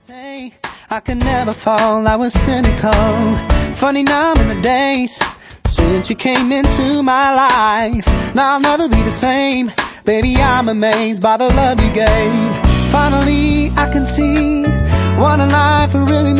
Say I could never fall, I was cynical. Funny now in the days since you came into my life. Now I'll never be the same. Baby, I'm amazed by the love you gave. Finally I can see what a life really